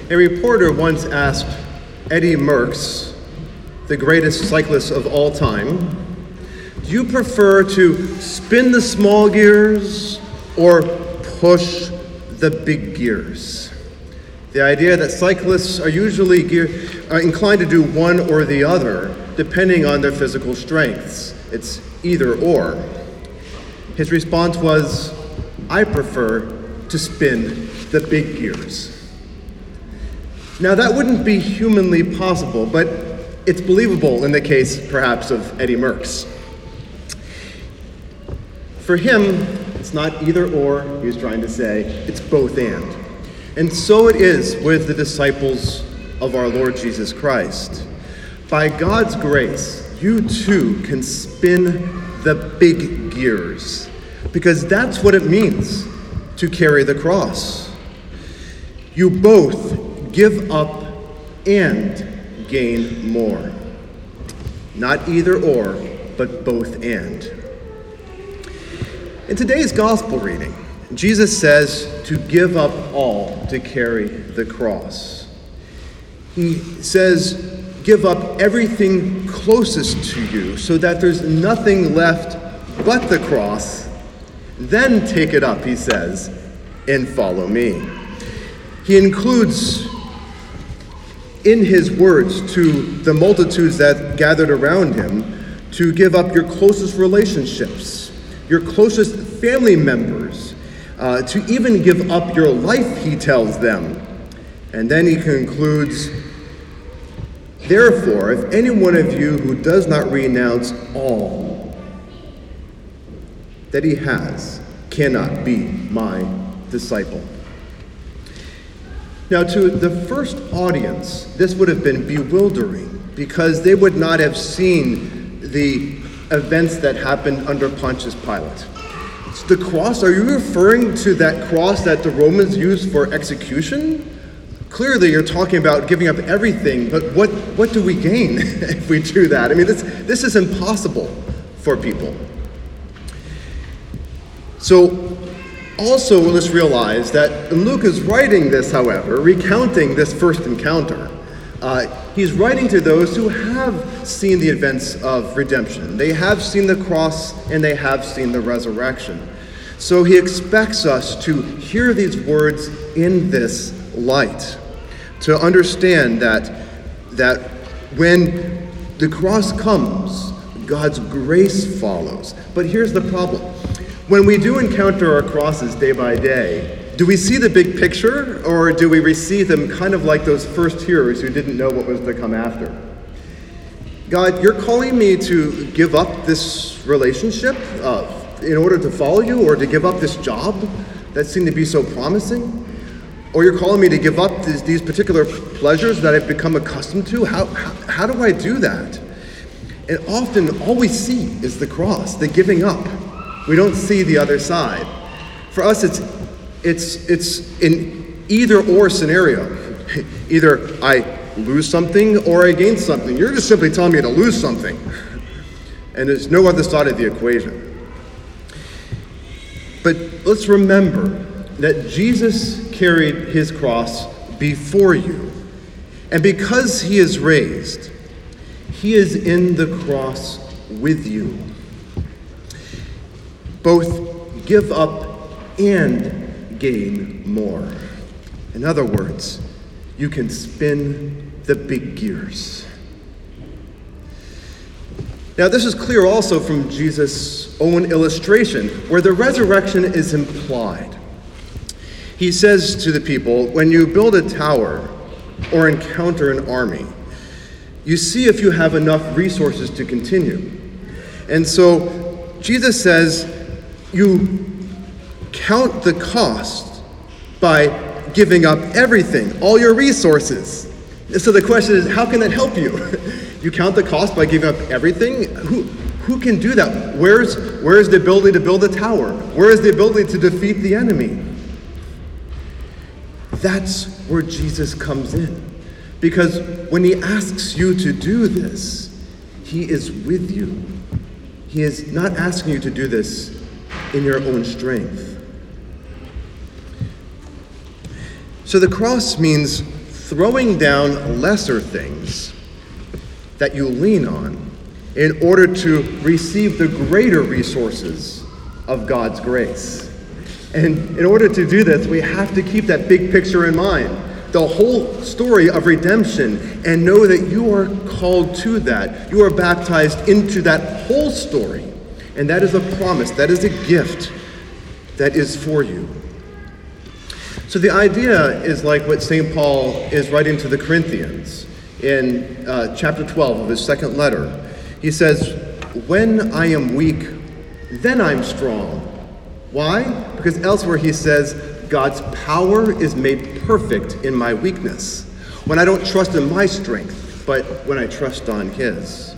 A reporter once asked Eddie Merckx, the greatest cyclist of all time, do you prefer to spin the small gears or push the big gears? The idea that cyclists are usually inclined to do one or the other, depending on their physical strengths. It's either or. His response was, I prefer to spin the big gears. Now that wouldn't be humanly possible, but it's believable in the case, perhaps, of Eddie Merckx. For him, it's not either or, he was trying to say, it's both and. And so it is with the disciples of our Lord Jesus Christ. By God's grace, you too can spin the big gears, because that's what it means to carry the cross. You both give up and gain more. Not either or, but both and. In today's gospel reading, Jesus says to give up all to carry the cross. He says, give up everything closest to you so that there's nothing left but the cross. Then take it up, he says, and follow me. He includes in his words to the multitudes that gathered around him to give up your closest relationships, your closest family members, to even give up your life, he tells them. And then he concludes, therefore, if any one of you who does not renounce all that he has cannot be my disciple. Now, to the first audience, this would have been bewildering because they would not have seen the events that happened under Pontius Pilate. It's the cross, are you referring to that cross that the Romans used for execution? Clearly, you're talking about giving up everything, but what do we gain if we do that? I mean, this is impossible for people. So, also, let's realize that Luke is writing this, however, recounting this first encounter. He's writing to those who have seen the events of redemption. They have seen the cross and they have seen the resurrection. So he expects us to hear these words in this light, to understand that when the cross comes, God's grace follows. But here's the problem. When we do encounter our crosses day by day, do we see the big picture, or do we receive them kind of like those first hearers who didn't know what was to come after? God, you're calling me to give up this relationship in order to follow you, or to give up this job that seemed to be so promising? Or you're calling me to give up these particular pleasures that I've become accustomed to? How do I do that? And often all we see is the cross, the giving up. We don't see the other side. For us, it's an either-or scenario. Either I lose something or I gain something. You're just simply telling me to lose something. And there's no other side of the equation. But let's remember that Jesus carried his cross before you. And because he is raised, he is in the cross with you. Both give up and gain more. In other words, you can spin the big gears. Now, this is clear also from Jesus' own illustration, where the resurrection is implied. He says to the people, when you build a tower or encounter an army, you see if you have enough resources to continue. And so Jesus says, you count the cost by giving up everything, all your resources. So the question is, how can that help you? You count the cost by giving up everything? Who can do that? Where's the ability to build a tower? Where is the ability to defeat the enemy? That's where Jesus comes in. Because when he asks you to do this, he is with you. He is not asking you to do this in your own strength. So the cross means throwing down lesser things that you lean on in order to receive the greater resources of God's grace. And in order to do this, we have to keep that big picture in mind, the whole story of redemption, and know that you are called to that. You are baptized into that whole story. And that is a promise, that is a gift that is for you. So the idea is like what St. Paul is writing to the Corinthians in chapter 12 of his second letter. He says, "When I am weak, then I'm strong." Why? Because elsewhere he says, God's power is made perfect in my weakness. When I don't trust in my strength, but when I trust on his.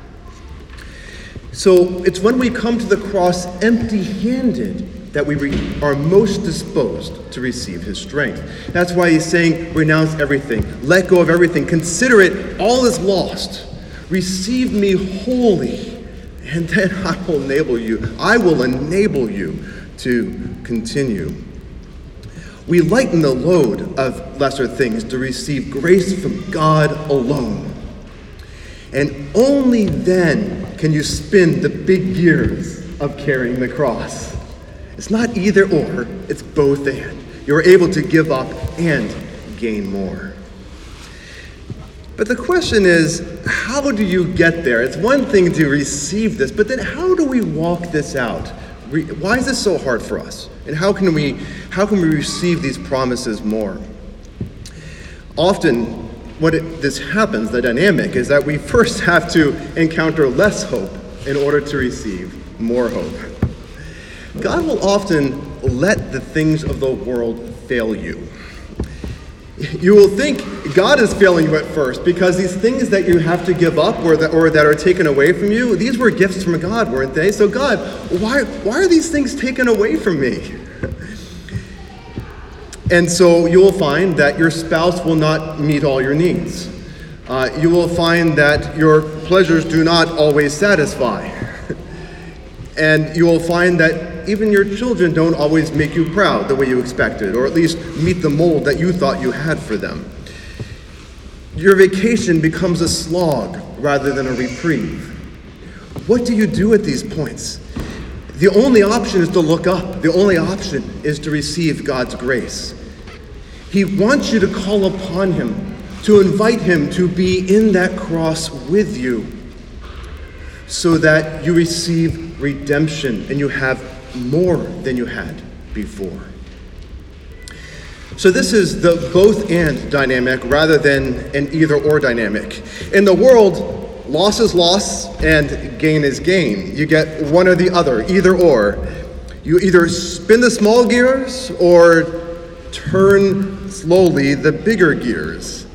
So it's when we come to the cross empty-handed that we are most disposed to receive his strength. That's why he's saying, renounce everything, let go of everything, consider it all is lost. Receive me wholly, and then I will enable you to continue. We lighten the load of lesser things to receive grace from God alone. And only then can you spin the big gears of carrying the cross. It's not either or, it's both and. You're able to give up and gain more. But the question is, how do you get there? It's one thing to receive this, but then how do we walk this out? Why is this so hard for us? And how can we receive these promises more? Often, this happens, the dynamic, is that we first have to encounter less hope in order to receive more hope. God will often let the things of the world fail you. You will think God is failing you at first because these things that you have to give up or that are taken away from you, these were gifts from God, weren't they? So God, why are these things taken away from me? And so you will find that your spouse will not meet all your needs. You will find that your pleasures do not always satisfy. And you will find that even your children don't always make you proud the way you expected, or at least meet the mold that you thought you had for them. Your vacation becomes a slog rather than a reprieve. What do you do at these points? The only option is to look up. The only option is to receive God's grace. He wants you to call upon him, to invite him to be in that cross with you, so that you receive redemption and you have more than you had before. So this is the both and dynamic rather than an either or dynamic. In the world, loss is loss and gain is gain. You get one or the other, either or. You either spin the small gears or turn slowly the bigger gears.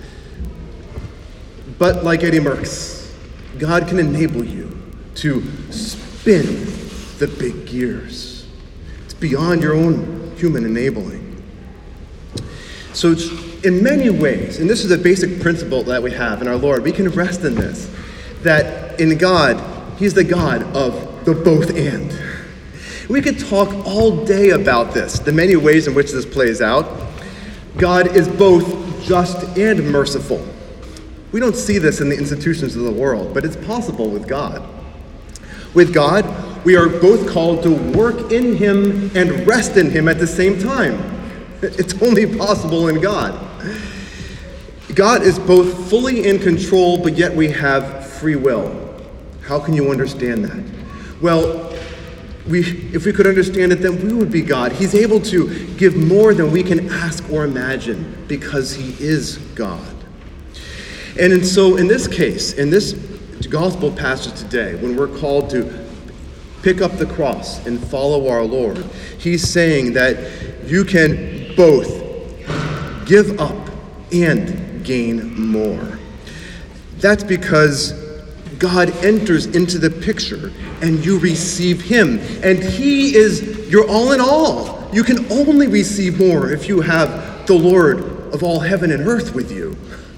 But like Eddie Merckx, God can enable you to spin the big gears. It's beyond your own human enabling. So it's, in many ways, and this is a basic principle that we have in our Lord, we can rest in this, that in God, he's the God of the both and. We could talk all day about this, the many ways in which this plays out. God is both just and merciful. We don't see this in the institutions of the world, but it's possible with God. With God, we are both called to work in him and rest in him at the same time. It's only possible in God. God is both fully in control, but yet we have free will. How can you understand that? Well, if we could understand it, then we would be God. He's able to give more than we can ask or imagine because he is God. And so in this case, in this gospel passage today, when we're called to pick up the cross and follow our Lord, he's saying that you can both give up and gain more. That's because God enters into the picture and you receive him. And he is your all in all. You can only receive more if you have the Lord of all heaven and earth with you.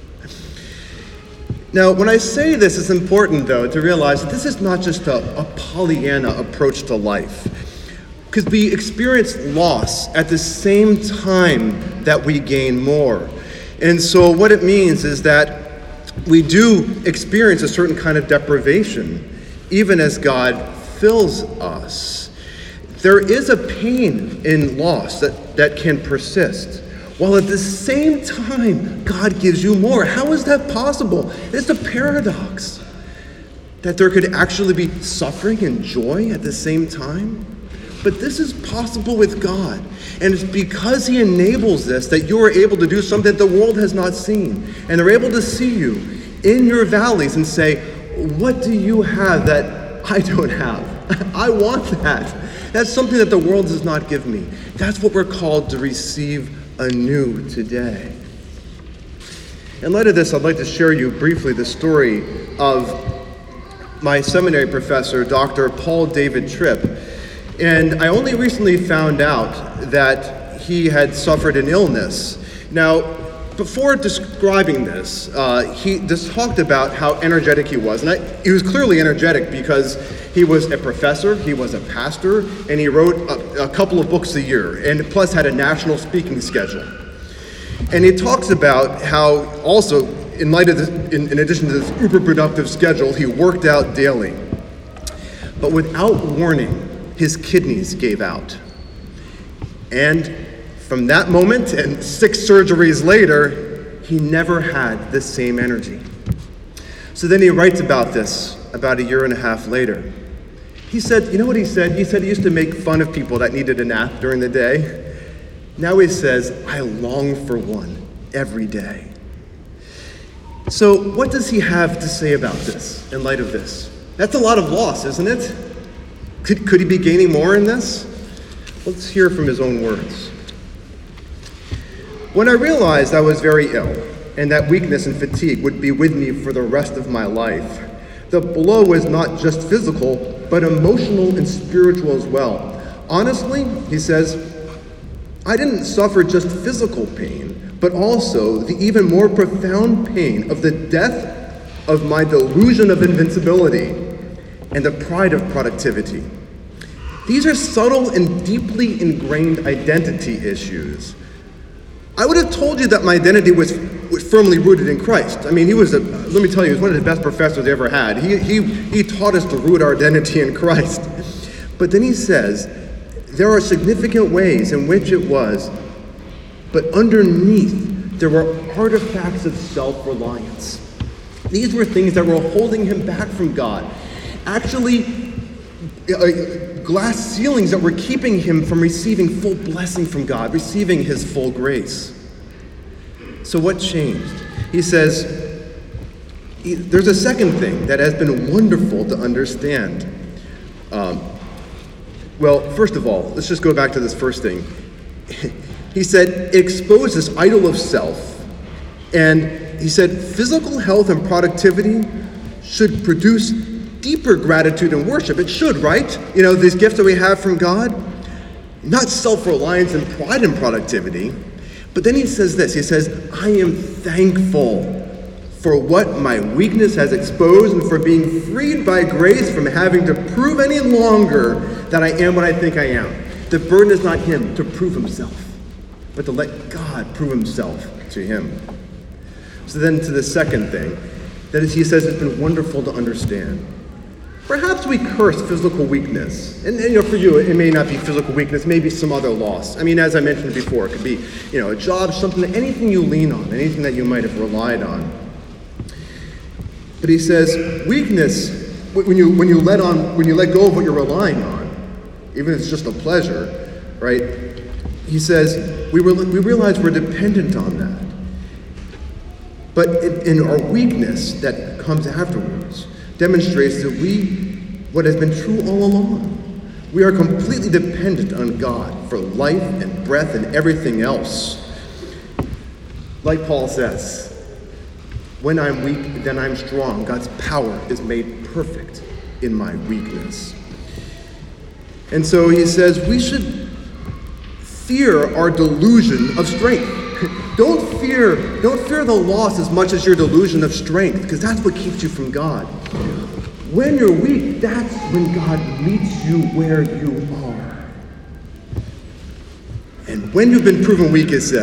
Now, when I say this, it's important, though, to realize that this is not just a Pollyanna approach to life. Because we experience loss at the same time that we gain more. And so what it means is that we do experience a certain kind of deprivation, even as God fills us. There is a pain in loss that can persist, while at the same time, God gives you more. How is that possible? It's a paradox that there could actually be suffering and joy at the same time. But this is possible with God. And it's because he enables this that you are able to do something that the world has not seen. And they're able to see you in your valleys and say, what do you have that I don't have? I want that. That's something that the world does not give me. That's what we're called to receive anew today. In light of this, I'd like to share you briefly the story of my seminary professor, Dr. Paul David Tripp. And I only recently found out that he had suffered an illness. Now, before describing this, he just talked about how energetic he was. And he was clearly energetic because he was a professor, he was a pastor, and he wrote a couple of books a year, and plus had a national speaking schedule. And he talks about how also, in light of this, in addition to this uber productive schedule, he worked out daily. But without warning, his kidneys gave out. And from that moment and 6 surgeries later, he never had the same energy. So then he writes about this about a year and a half later. He said, you know what he said? He said he used to make fun of people that needed a nap during the day. Now he says, I long for one every day. So what does he have to say about this in light of this? That's a lot of loss, isn't it? Could he be gaining more in this? Let's hear from his own words. When I realized I was very ill and that weakness and fatigue would be with me for the rest of my life, the blow was not just physical, but emotional and spiritual as well. Honestly, he says, I didn't suffer just physical pain, but also the even more profound pain of the death of my delusion of invincibility and the pride of productivity. These are subtle and deeply ingrained identity issues. I would have told you that my identity was firmly rooted in Christ. I mean, let me tell you, he was one of the best professors I ever had. He taught us to root our identity in Christ. But then he says, there are significant ways in which it was, but underneath, there were artifacts of self-reliance. These were things that were holding him back from God. Actually, glass ceilings that were keeping him from receiving full blessing from God, receiving his full grace. So what changed? He says, there's a second thing that has been wonderful to understand. Well, first of all, let's just go back to this first thing. He said, expose this idol of self. And he said, physical health and productivity should produce deeper gratitude and worship. It should, right? You know, these gifts that we have from God, not self-reliance and pride in productivity. But then he says this, he says, I am thankful for what my weakness has exposed and for being freed by grace from having to prove any longer that I am what I think I am. The burden is not him to prove himself, but to let God prove himself to him. So then to the second thing, that is, he says it's been wonderful to understand. Perhaps we curse physical weakness. And for you, it may not be physical weakness, maybe some other loss. I mean, as I mentioned before, it could be, a job, something, anything you lean on, anything that you might have relied on. But he says, weakness, when you let go of what you're relying on, even if it's just a pleasure, right? He says, we realize we're dependent on that. But in our weakness that comes afterwards, demonstrates that what has been true all along. We are completely dependent on God for life and breath and everything else. Like Paul says, when I'm weak, then I'm strong. God's power is made perfect in my weakness. And so he says we should fear our delusion of strength. Don't fear the loss as much as your delusion of strength, because that's what keeps you from God. When you're weak, that's when God meets you where you are. And when you've been proven weak, it says,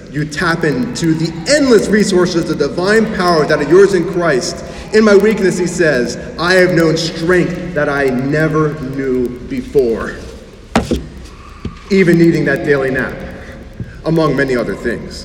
you tap into the endless resources of divine power that are yours in Christ. In my weakness, he says, I have known strength that I never knew before. Even needing that daily nap, among many other things.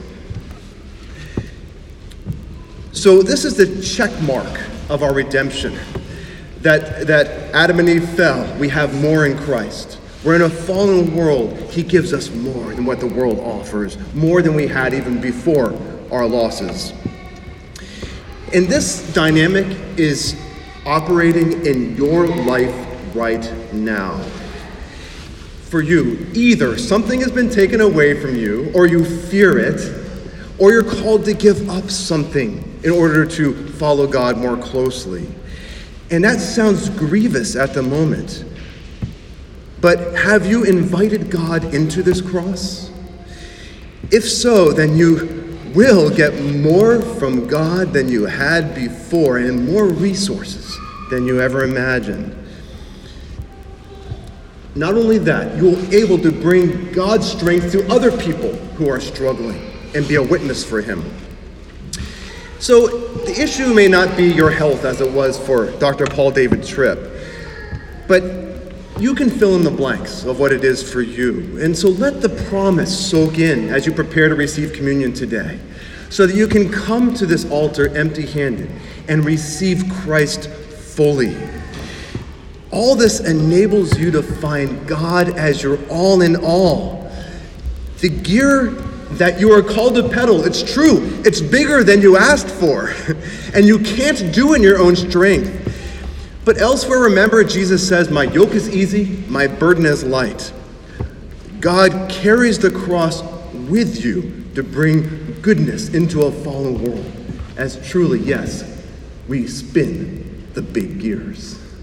So this is the check mark of our redemption. That Adam and Eve fell, we have more in Christ. We're in a fallen world. He gives us more than what the world offers, more than we had even before our losses. And this dynamic is operating in your life right now. For you, either something has been taken away from you, or you fear it, or you're called to give up something in order to follow God more closely. And that sounds grievous at the moment. But have you invited God into this cross? If so, then you will get more from God than you had before and more resources than you ever imagined. Not only that, you will be able to bring God's strength to other people who are struggling and be a witness for him. So the issue may not be your health as it was for Dr. Paul David Tripp, but you can fill in the blanks of what it is for you. And so let the promise soak in as you prepare to receive communion today, so that you can come to this altar empty-handed and receive Christ fully. All this enables you to find God as your all in all. The gear that you are called to pedal, it's true, it's bigger than you asked for, and you can't do in your own strength. But elsewhere, remember, Jesus says, my yoke is easy, my burden is light. God carries the cross with you to bring goodness into a fallen world, as truly, yes, we spin the big gears.